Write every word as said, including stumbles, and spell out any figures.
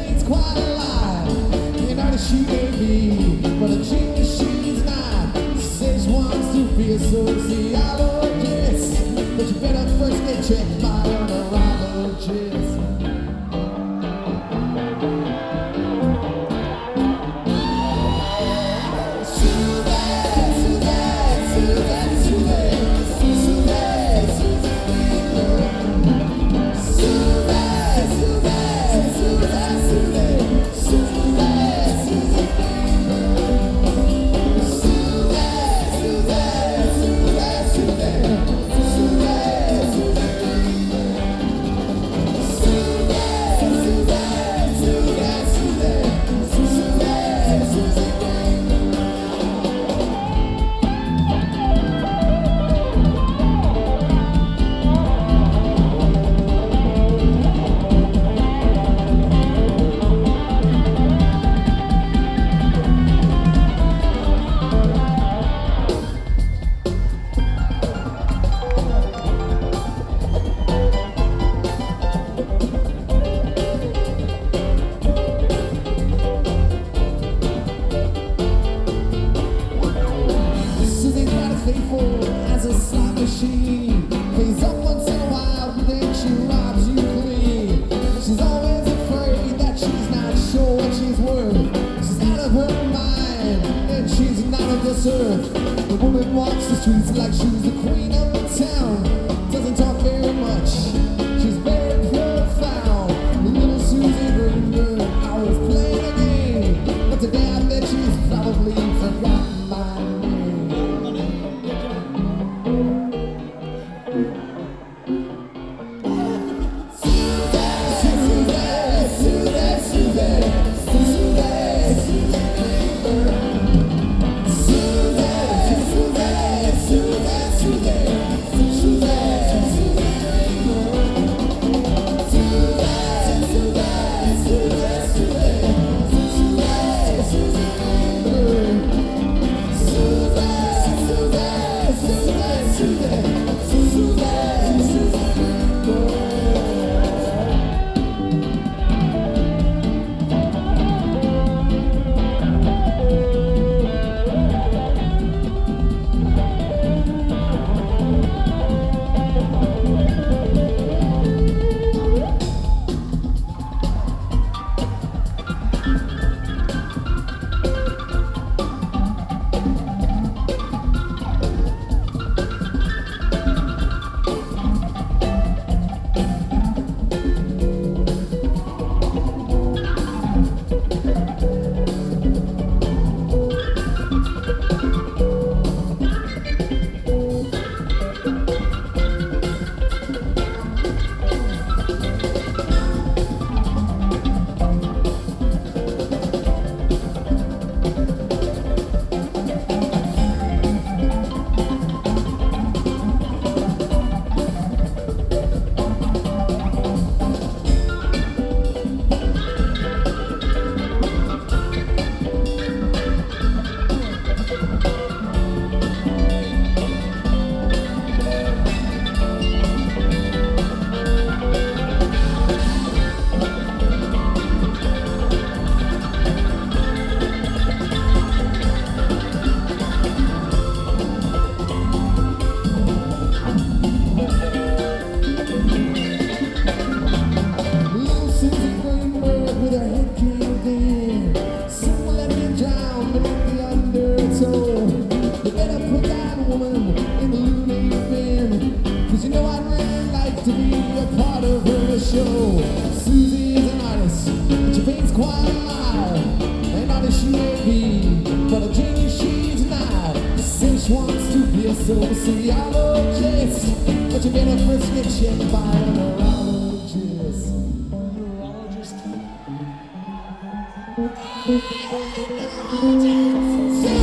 paint's quite alive. An artist she may be, but a genius she's not. She says she wants to be a sociologist, but you better first get checked by a neurologist. As a slot machine, plays up once in a while, but then she robs you clean. She's always afraid that she's not sure what she's worth. She's out of her mind, and she's not of this earth. The woman walks the streets like she's the queen of the town. Doesn't talk very much, she's very profound. The little Susie Greenberg always playing a game, but today I bet she's probably forgotten my name. To be a part of her show. Susie is an artist, but she paints quite alive. An artist she may be, but a genius she's not. Since she wants to be a sociologist, but you better first get checked by a neurologist. Neurologist.